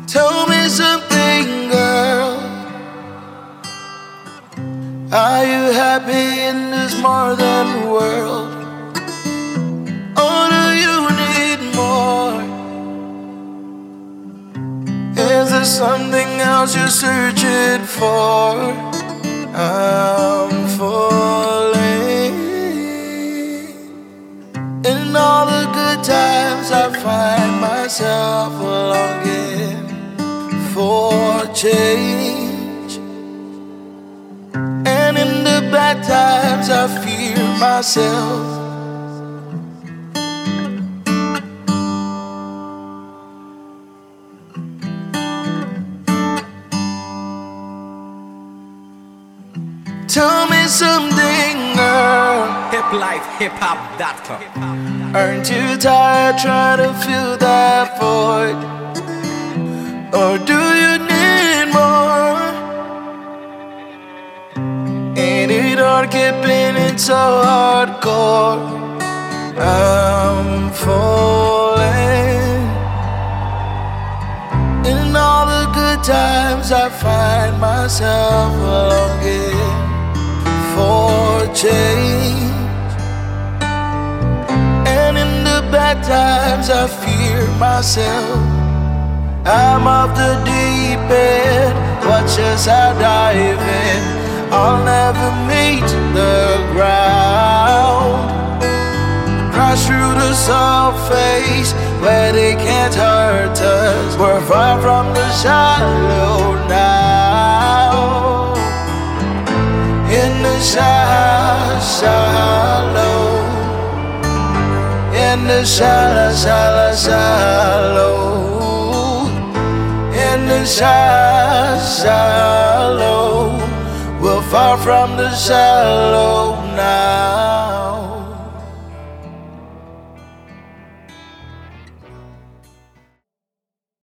Tell me something, girl. Are you happy in this modern world? Or do you need more? Is there something else you're searching for? I'm falling. In all the good times I find myself longing for change, and in the bad times I fear myself. Tell me something, girl. HipLifeHipHop.com. Aren't you tired trying to fill that void? Or do you need more? Ain't it hard keeping it so hardcore? I'm falling. In all the good times I find myself longing for change, and in the bad times I fear myself. I'm off the deep end, watch as I dive in. I'll never meet the ground. Crash through the surface where they can't hurt us. We're far from the shallow now. In the shallow, in the shallow, in the shallow, we're far from the shallow.